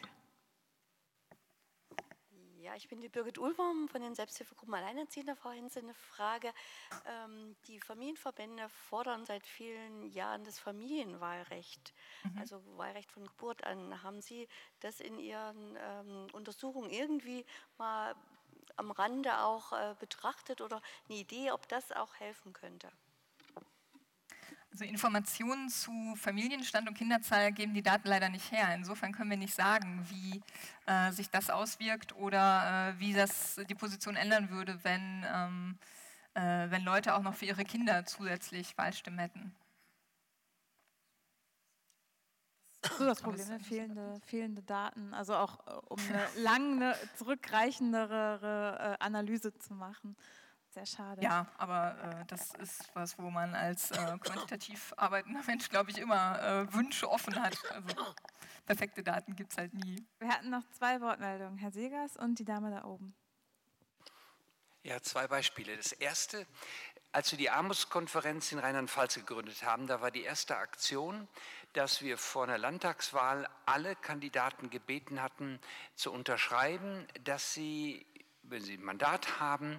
Ja, ich bin die Birgit Ulwurm von den Selbsthilfegruppen Alleinerziehender. Frau Hense, eine Frage. Ähm, die Familienverbände fordern seit vielen Jahren das Familienwahlrecht, mhm. also Wahlrecht von Geburt an. Haben Sie das in Ihren ähm, Untersuchungen irgendwie mal am Rande auch äh, betrachtet oder eine Idee, ob das auch helfen könnte? Also Informationen zu Familienstand und Kinderzahl geben die Daten leider nicht her. Insofern können wir nicht sagen, wie äh, sich das auswirkt oder äh, wie das die Position ändern würde, wenn, ähm, äh, wenn Leute auch noch für ihre Kinder zusätzlich Wahlstimmen hätten. So das Problem, ne? fehlende, fehlende Daten, also auch äh, um eine lange, zurückreichendere äh, Analyse zu machen. Sehr schade. Ja, aber äh, das ist was, wo man als äh, quantitativ arbeitender Mensch, glaube ich, immer äh, Wünsche offen hat. Also perfekte Daten gibt es halt nie. Wir hatten noch zwei Wortmeldungen, Herr Segers und die Dame da oben. Ja, zwei Beispiele. Das erste, als wir die Armutskonferenz in Rheinland-Pfalz gegründet haben, da war die erste Aktion, dass wir vor einer Landtagswahl alle Kandidaten gebeten hatten, zu unterschreiben, dass sie, wenn sie ein Mandat haben,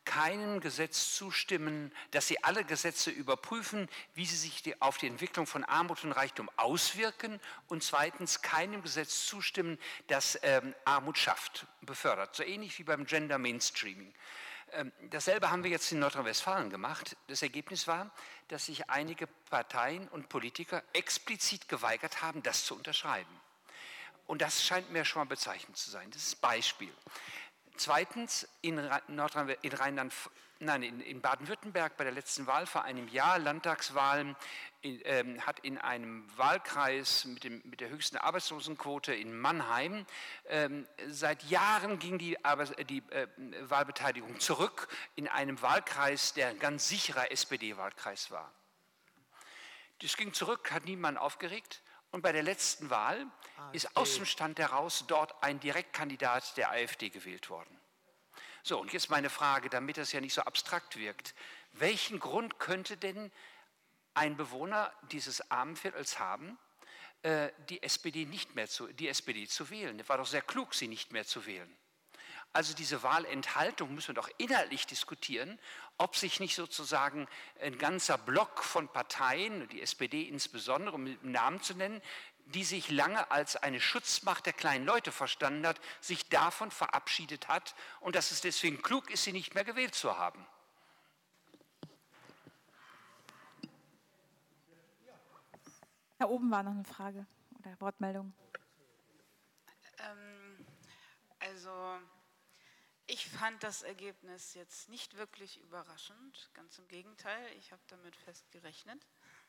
keinem Gesetz zustimmen, dass sie alle Gesetze überprüfen, wie sie sich auf die Entwicklung von Armut und Reichtum auswirken und zweitens keinem Gesetz zustimmen, das ähm, Armut schafft, befördert. So ähnlich wie beim Gender Mainstreaming. Ähm, dasselbe haben wir jetzt in Nordrhein-Westfalen gemacht. Das Ergebnis war, dass sich einige Parteien und Politiker explizit geweigert haben, das zu unterschreiben. Und das scheint mir schon mal bezeichnend zu sein. Das ist Beispiel. Zweitens, in, Nordrhein, in, Rheinland, nein, in, in Baden-Württemberg bei der letzten Wahl vor einem Jahr, Landtagswahlen, in, ähm, hat in einem Wahlkreis mit, dem, mit der höchsten Arbeitslosenquote in Mannheim, ähm, seit Jahren ging die, Arbeits-, die äh, Wahlbeteiligung zurück in einem Wahlkreis, der ein ganz sicherer S P D-Wahlkreis war. Das ging zurück, hat niemand aufgeregt. Und bei der letzten Wahl ist aus dem Stand heraus dort ein Direktkandidat der A f D gewählt worden. So, und jetzt meine Frage, damit das ja nicht so abstrakt wirkt. Welchen Grund könnte denn ein Bewohner dieses Armenviertels haben, äh, die S P D nicht mehr zu, die S P D zu wählen? Es war doch sehr klug, sie nicht mehr zu wählen. Also diese Wahlenthaltung müssen wir doch inhaltlich diskutieren, ob sich nicht sozusagen ein ganzer Block von Parteien, die S P D insbesondere, um mit Namen zu nennen, die sich lange als eine Schutzmacht der kleinen Leute verstanden hat, sich davon verabschiedet hat und dass es deswegen klug ist, sie nicht mehr gewählt zu haben. Da oben war noch eine Frage oder Wortmeldung. Ähm, also ich fand das Ergebnis jetzt nicht wirklich überraschend, ganz im Gegenteil, ich habe damit fest gerechnet.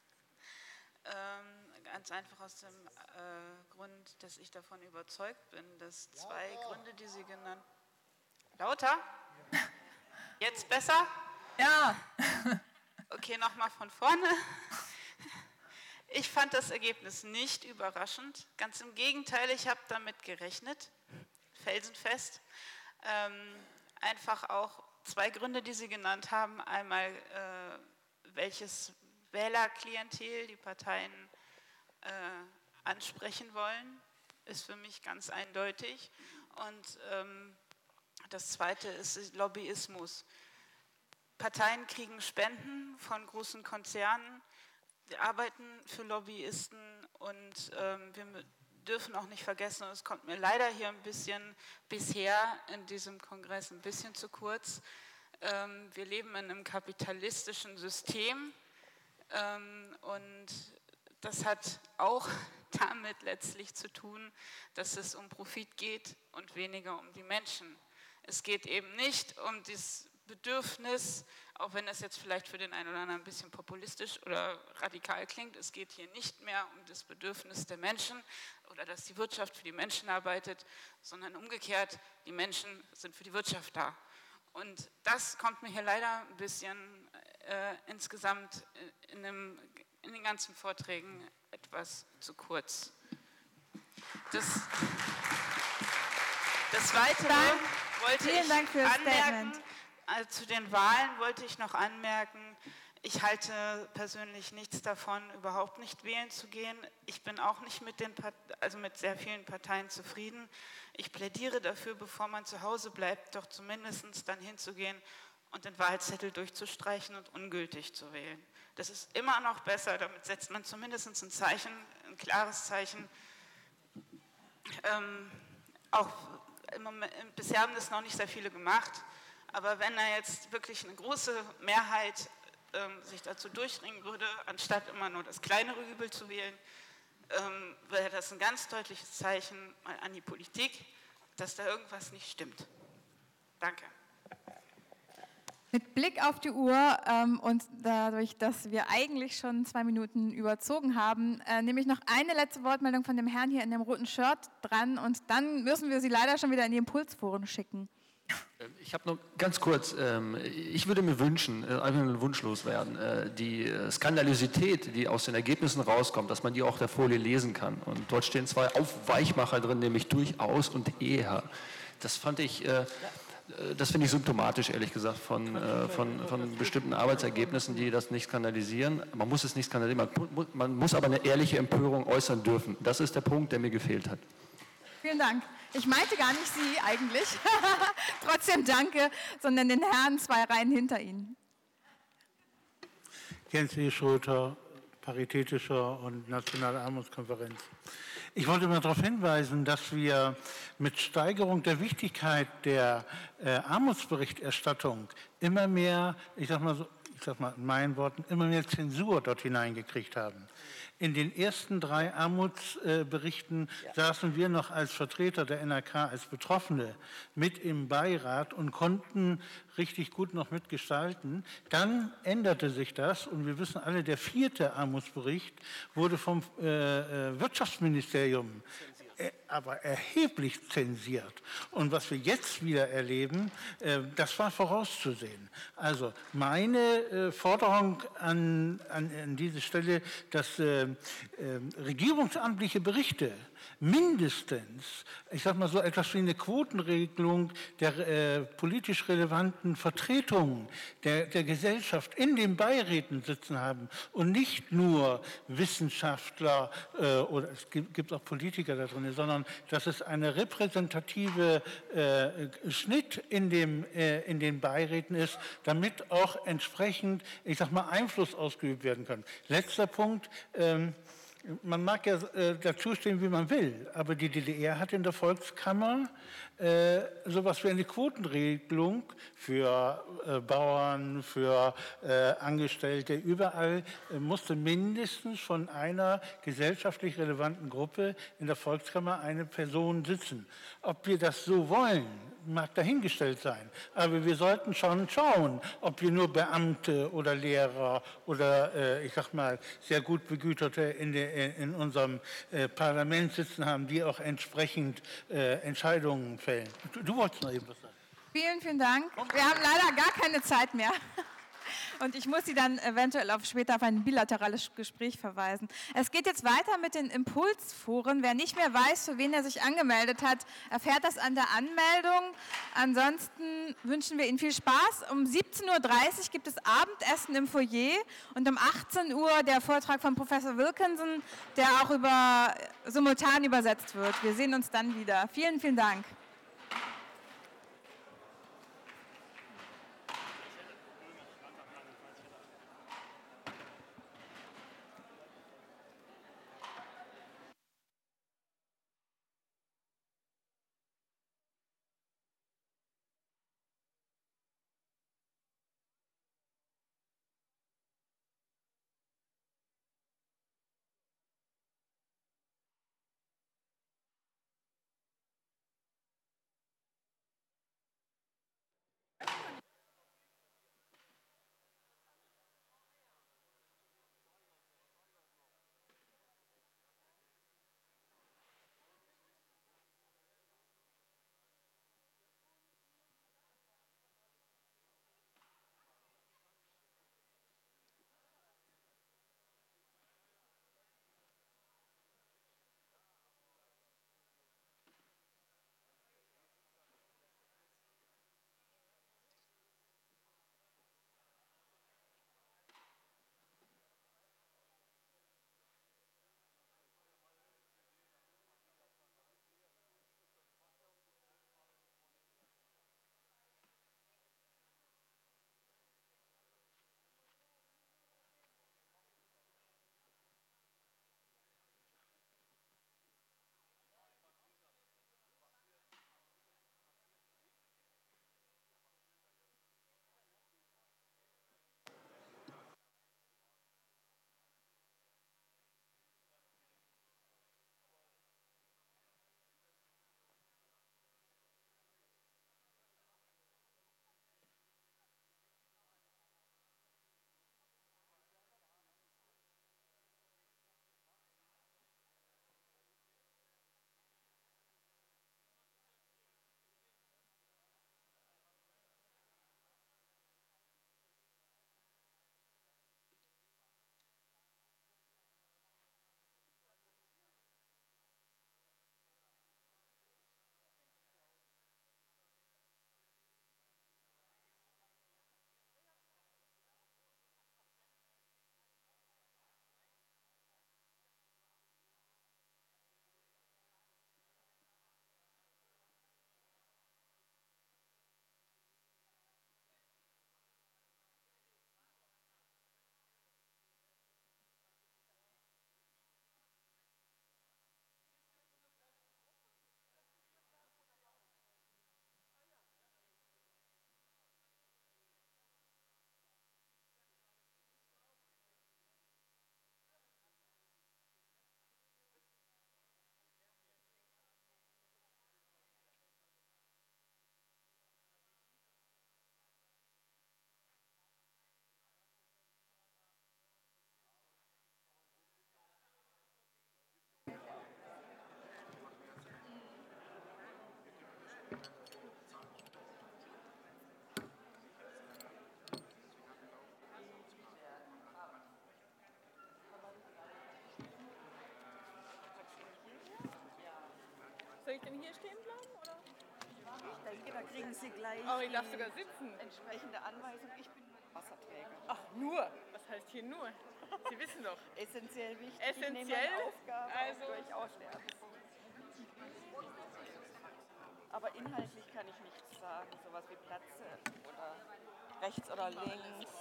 Ähm, ganz einfach aus dem äh, Grund, dass ich davon überzeugt bin, dass zwei ja, ja. Gründe, die Sie genannt haben. Lauter? Ja. Jetzt besser? Ja. Okay, nochmal von vorne. Ich fand das Ergebnis nicht überraschend, ganz im Gegenteil, ich habe damit gerechnet, felsenfest. Ähm, einfach auch zwei Gründe, die Sie genannt haben. Einmal, äh, welches Wählerklientel die Parteien äh, ansprechen wollen, ist für mich ganz eindeutig. Und ähm, das Zweite ist Lobbyismus. Parteien kriegen Spenden von großen Konzernen, die arbeiten für Lobbyisten und ähm, wir dürfen auch nicht vergessen, und es kommt mir leider hier ein bisschen bisher in diesem Kongress ein bisschen zu kurz, ähm, wir leben in einem kapitalistischen System ähm, und das hat auch damit letztlich zu tun, dass es um Profit geht und weniger um die Menschen. Es geht eben nicht um das Bedürfnis, auch wenn das jetzt vielleicht für den einen oder anderen ein bisschen populistisch oder radikal klingt, es geht hier nicht mehr um das Bedürfnis der Menschen oder dass die Wirtschaft für die Menschen arbeitet, sondern umgekehrt, die Menschen sind für die Wirtschaft da. Und das kommt mir hier leider ein bisschen äh, insgesamt in, dem, in den ganzen Vorträgen etwas zu kurz. Das, das Weitere Dank. wollte Vielen ich Dank für das anmerken. Statement. Also zu den Wahlen wollte ich noch anmerken, ich halte persönlich nichts davon, überhaupt nicht wählen zu gehen. Ich bin auch nicht mit, den Part- also mit sehr vielen Parteien zufrieden. Ich plädiere dafür, bevor man zu Hause bleibt, doch zumindest dann hinzugehen und den Wahlzettel durchzustreichen und ungültig zu wählen. Das ist immer noch besser, damit setzt man zumindest ein Zeichen, ein klares Zeichen. Ähm, auch im Moment, bisher haben das noch nicht sehr viele gemacht. Aber wenn da jetzt wirklich eine große Mehrheit ähm, sich dazu durchringen würde, anstatt immer nur das kleinere Übel zu wählen, ähm, wäre das ein ganz deutliches Zeichen mal an die Politik, dass da irgendwas nicht stimmt. Danke. Mit Blick auf die Uhr ähm, und dadurch, dass wir eigentlich schon zwei Minuten überzogen haben, äh, nehme ich noch eine letzte Wortmeldung von dem Herrn hier in dem roten Shirt dran und dann müssen wir Sie leider schon wieder in die Impulsforen schicken. Ich habe noch ganz kurz, ähm, ich würde mir wünschen, äh, einfach einen Wunsch loswerden, äh, die äh, Skandalosität, die aus den Ergebnissen rauskommt, dass man die auch auf der Folie lesen kann. Und dort stehen zwei Aufweichmacher drin, nämlich durchaus und eher. Das fand ich, äh, das finde ich symptomatisch, ehrlich gesagt, von, äh, von, von bestimmten Arbeitsergebnissen, die das nicht skandalisieren. Man muss es nicht skandalisieren, man, man muss aber eine ehrliche Empörung äußern dürfen. Das ist der Punkt, der mir gefehlt hat. Vielen Dank. Ich meinte gar nicht Sie eigentlich. Trotzdem danke, sondern den Herrn zwei Reihen hinter Ihnen. Jens E. Schroter, Paritätischer und Nationale Armutskonferenz. Ich wollte mal darauf hinweisen, dass wir mit Steigerung der Wichtigkeit der äh, Armutsberichterstattung immer mehr, ich sag mal so, ich sag mal in meinen Worten, immer mehr Zensur dort hineingekriegt haben. In den ersten drei Armutsberichten ja. saßen wir noch als Vertreter der N R K, als Betroffene mit im Beirat und konnten richtig gut noch mitgestalten. Dann änderte sich das und wir wissen alle, der vierte Armutsbericht wurde vom äh, Wirtschaftsministerium aber erheblich zensiert. Und was wir jetzt wieder erleben, äh, das war vorauszusehen. Also meine äh, Forderung an, an, an diese Stelle, dass äh, äh, regierungsamtliche Berichte mindestens, ich sage mal so etwas wie eine Quotenregelung der äh, politisch relevanten Vertretungen der, der Gesellschaft in den Beiräten sitzen haben und nicht nur Wissenschaftler äh, oder es gibt, gibt auch Politiker da drin, sondern dass es eine repräsentative äh, Schnitt in, dem, äh, in den Beiräten ist, damit auch entsprechend, ich sage mal, Einfluss ausgeübt werden kann. Letzter Punkt. Ähm, Man mag ja äh, dazu stehen, wie man will, aber die D D R hat in der Volkskammer äh, sowas wie eine Quotenregelung für äh, Bauern, für äh, Angestellte. Überall äh, musste mindestens von einer gesellschaftlich relevanten Gruppe in der Volkskammer eine Person sitzen. Ob wir das so wollen, mag dahingestellt sein. Aber wir sollten schon schauen, ob wir nur Beamte oder Lehrer oder, äh, ich sag mal, sehr gut Begüterte in, de, in unserem äh, Parlament sitzen haben, die auch entsprechend äh, Entscheidungen fällen. Du, du wolltest noch eben was sagen. Vielen, vielen Dank. Wir haben leider gar keine Zeit mehr. Und ich muss Sie dann eventuell auf später auf ein bilaterales Gespräch verweisen. Es geht jetzt weiter mit den Impulsforen. Wer nicht mehr weiß, für wen er sich angemeldet hat, erfährt das an der Anmeldung. Ansonsten wünschen wir Ihnen viel Spaß. Um siebzehn Uhr dreißig gibt es Abendessen im Foyer und um achtzehn Uhr der Vortrag von Professor Wilkinson, der auch über, simultan übersetzt wird. Wir sehen uns dann wieder. Vielen, vielen Dank. ich denn hier stehen bleiben? Oder? Ich denke, da kriegen Sie gleich Oh, ich darf sogar sitzen. entsprechende Anweisung. Ich bin Wasserträger. Ach, nur? Was heißt hier nur? Sie wissen doch. Essentiell wichtig. Essentiell? Ich nehme meine Aufgabe Also- auch durchaus ernst. Aber inhaltlich kann ich nichts sagen. Sowas wie Plätze oder rechts oder links.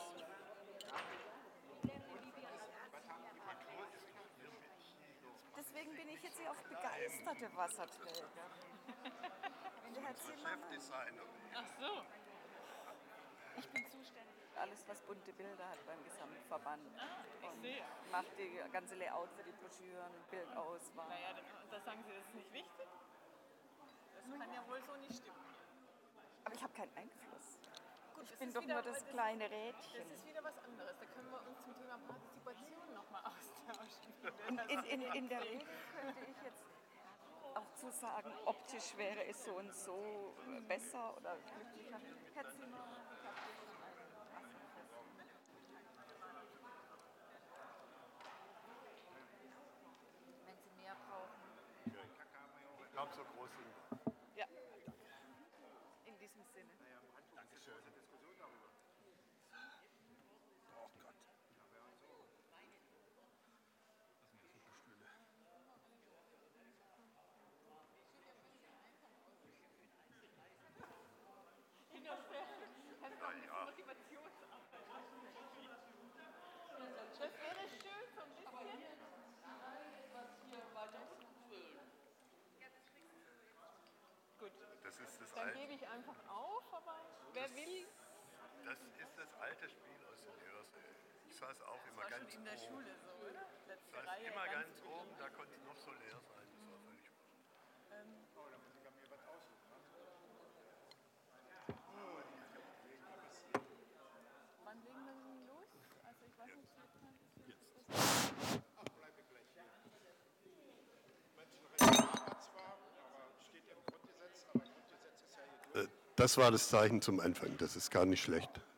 Deswegen bin ich jetzt hier auf begeisterte Wasserträger. Wenn der Herr Zimmermann... Ach so. Ich bin zuständig für alles, was bunte Bilder hat beim Gesamtverband. Ah, ich und sehe. mache die ganze Layout für die Broschüren, Bildauswahl. Naja, da sagen Sie, das ist nicht wichtig? Das kann ja wohl so nicht stimmen. Aber ich habe keinen Einfluss. Gut, ich das bin ist doch wieder, nur das das, kleine Rädchen. Das ist wieder was anderes. Da können wir uns zum Thema Partizipation nochmal austauschen. In, in, in, in der Regel könnte ich jetzt auch zu sagen, optisch wäre es so und so besser oder glücklicher. Herr Zimmermann, ich habe hier schon einen Wasserfest. Wenn Sie mehr brauchen. Ich glaube, so groß sind wir. Ja, in diesem Sinne. Dankeschön. Oh Gott. Das wäre schön, so ein bisschen. Gut, Das ist das dann alte, gebe ich einfach auf, aber wer will, das ist das alte Spiel aus der Lehrersee. Ich saß auch immer war ganz schon in der oben. Schule so, oder? Ich Letzte saß Reihe, immer ganz ganz oben, da konnte es noch so leer sein. Das war völlig Ähm, oh, da muss ich mir was aussuchen. wann legen wir denn los? Also ich weiß nicht, Jetzt. Ach, bleibe gleich hier. Menschenrechte zwar, aber steht im Grundgesetz, aber Grundgesetz ist ja hier durch. Das war das Zeichen zum Anfang, das ist gar nicht schlecht.